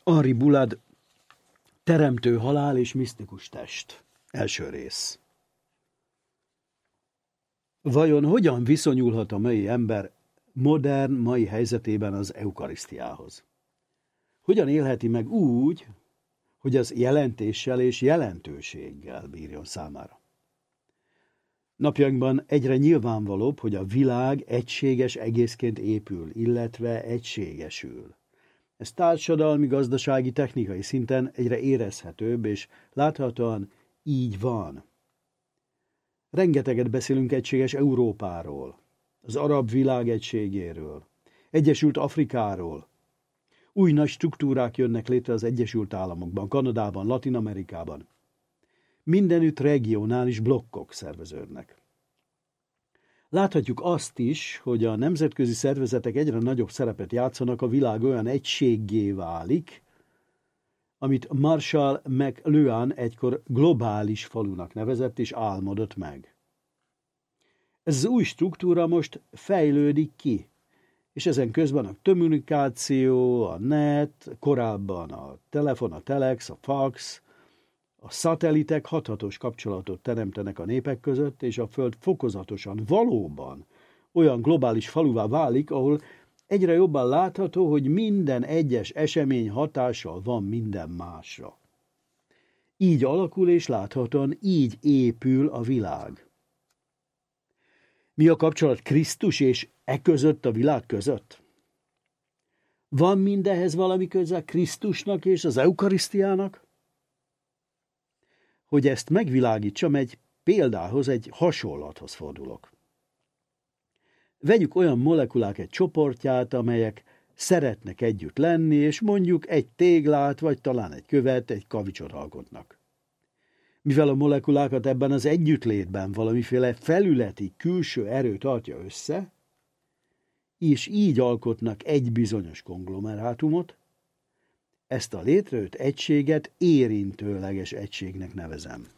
Henri Boulad, Teremtő halál és misztikus test. Első rész. Vajon hogyan viszonyulhat a mai ember modern, mai helyzetében az eukarisztiához? Hogyan élheti meg úgy, hogy az jelentéssel és jelentőséggel bírjon számára? Napjainkban egyre nyilvánvalóbb, hogy a világ egységes egészként épül, illetve egységesül. Ez társadalmi, gazdasági, technikai szinten egyre érezhetőbb, és láthatóan így van. Rengeteget beszélünk egységes Európáról, az arab világ egységéről, Egyesült Afrikáról. Új nagy struktúrák jönnek létre az Egyesült Államokban, Kanadában, Latin-Amerikában. Mindenütt regionális blokkok szerveződnek. Láthatjuk azt is, hogy a nemzetközi szervezetek egyre nagyobb szerepet játszanak, a világ olyan egységgé válik, amit Marshall McLuhan egykor globális falunak nevezett és álmodott meg. Ez az új struktúra most fejlődik ki, és ezen közben a kommunikáció, a net, korábban a telefon, a telex, a fax, a szatelitek hathatós kapcsolatot teremtenek a népek között, és a Föld fokozatosan valóban olyan globális faluvá válik, ahol egyre jobban látható, hogy minden egyes esemény hatással van minden másra. Így alakul és láthatóan így épül a világ. Mi a kapcsolat Krisztus és között a világ között? Van mindehhez valami köze Krisztusnak és az eukarisztiának? Hogy ezt megvilágítsam, egy példához, egy hasonlathoz fordulok. Vegyük olyan molekulák egy csoportját, amelyek szeretnek együtt lenni, és mondjuk egy téglát, vagy talán egy követ, egy kavicsot alkotnak. Mivel a molekulákat ebben az együttlétben valamiféle felületi, külső erő tartja össze, és így alkotnak egy bizonyos konglomerátumot, ezt a létrejött egységet érintőleges egységnek nevezem.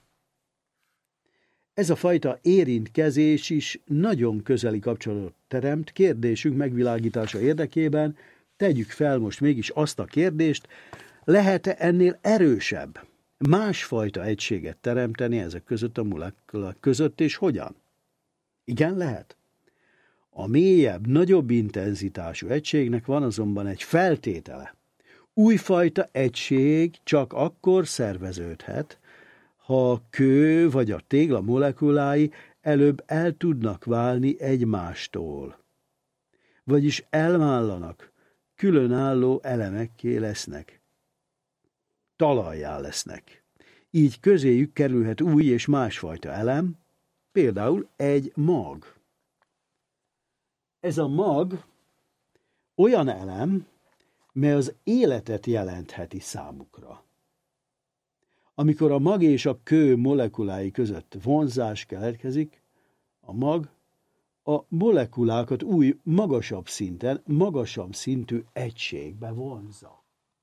Ez a fajta érintkezés is nagyon közeli kapcsolatot teremt. Kérdésünk megvilágítása érdekében tegyük fel most mégis azt a kérdést, lehet-e ennél erősebb, másfajta egységet teremteni ezek között a molekulák között, és hogyan? Igen, lehet. A mélyebb, nagyobb intenzitású egységnek van azonban egy feltétele. Újfajta egység csak akkor szerveződhet, ha a kő vagy a tégla molekulái előbb el tudnak válni egymástól. Vagyis elvállanak, különálló elemekké lesznek. Talajjá lesznek. Így közéjük kerülhet új és másfajta elem, például egy mag. Ez a mag olyan elem, mely az életet jelentheti számukra. Amikor a mag és a kő molekulái között vonzás keletkezik, a mag a molekulákat új, magasabb szinten, magasabb szintű egységbe vonzza.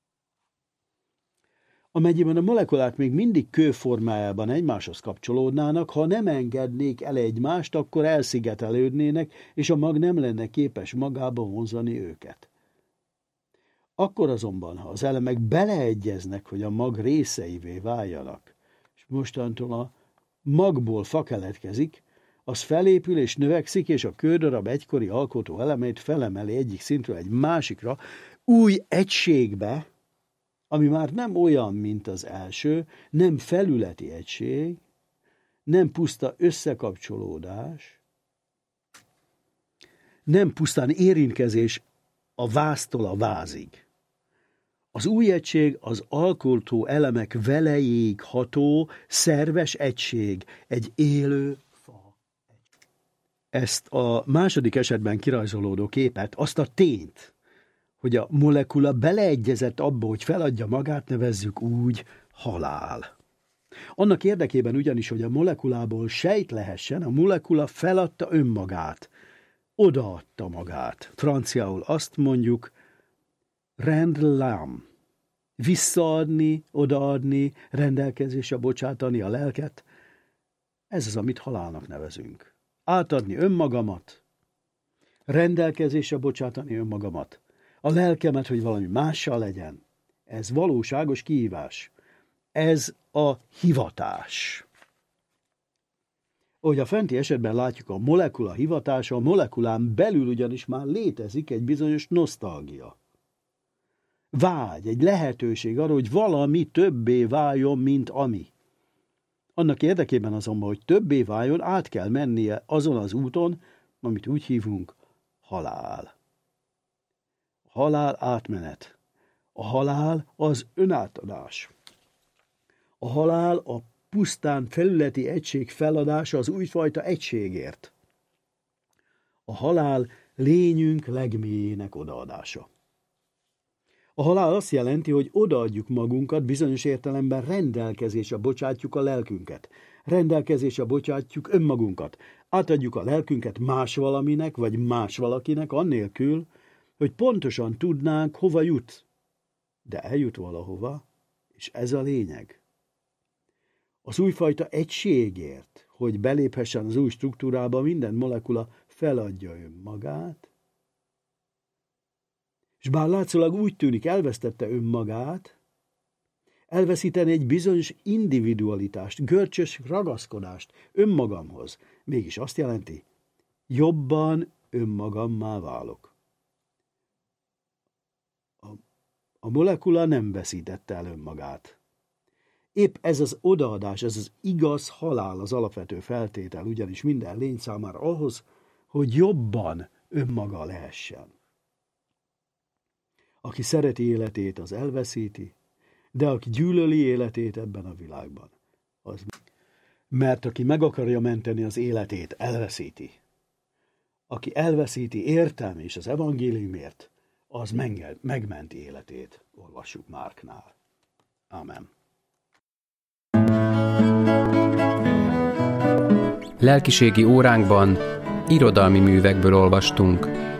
Amennyiben a molekulák még mindig kő formájában egymáshoz kapcsolódnának, ha nem engednék el egymást, akkor elszigetelődnének, és a mag nem lenne képes magába vonzani őket. Akkor azonban, ha az elemek beleegyeznek, hogy a mag részeivé váljanak, és mostantól a magból fa keletkezik, az felépül és növekszik, és a kődarab egykori alkotó elemeit felemeli egyik szintről egy másikra, új egységbe, ami már nem olyan, mint az első, nem felületi egység, nem puszta összekapcsolódás, nem pusztán érintkezés a váztól a vázig. Az új egység az alkotó elemek velejéig ható, szerves egység, egy élő fa. Ezt a második esetben kirajzolódó képet, azt a tényt, hogy a molekula beleegyezett abba, hogy feladja magát, nevezzük úgy halál. Annak érdekében ugyanis, hogy a molekulából sejt lehessen, a molekula feladta önmagát, odaadta magát. Franciául azt mondjuk, rendre l'âme, visszaadni, odaadni, rendelkezésre bocsátani a lelket, ez az, amit halálnak nevezünk. Átadni önmagamat, rendelkezésre bocsátani önmagamat, a lelkemet, hogy valami mással legyen, Ez valóságos kihívás. Ez a hivatás. Ahogy a fenti esetben látjuk, a molekula hivatása, a molekulán belül ugyanis már létezik egy bizonyos nosztalgia. Vágy, egy lehetőség arra, hogy valami többé váljon, mint ami. Annak érdekében azonban, hogy többé váljon, át kell mennie azon az úton, amit úgy hívunk halál. A halál átmenet. A halál az önátadás. A halál a pusztán felületi egység feladása az újfajta egységért. A halál lényünk legmélyének odaadása. A halál azt jelenti, hogy odaadjuk magunkat, bizonyos értelemben rendelkezésre bocsátjuk a lelkünket. Rendelkezésre bocsátjuk önmagunkat. Átadjuk a lelkünket más valaminek, vagy más valakinek, annélkül, hogy pontosan tudnánk, hova jut. De eljut valahova, és ez a lényeg. Az újfajta egységért, hogy beléphessen az új struktúrába, minden molekula feladja önmagát, és bár látszólag úgy tűnik, elvesztette önmagát, elveszíteni egy bizonyos individualitást, görcsös ragaszkodást önmagamhoz, mégis azt jelenti, jobban önmagammá válok. A molekula nem veszítette el önmagát. Épp ez az odaadás, ez az igaz halál az alapvető feltétel, ugyanis minden lény számára ahhoz, hogy jobban önmaga lehessen. Aki szereti életét, az elveszíti, de aki gyűlöli életét ebben a világban, az... Mert aki meg akarja menteni az életét, elveszíti. Aki elveszíti értelme és az evangéliumért, az megmenti életét. Olvassuk Márknál. Amen. Lelkiségi óránkban irodalmi művekből olvastunk.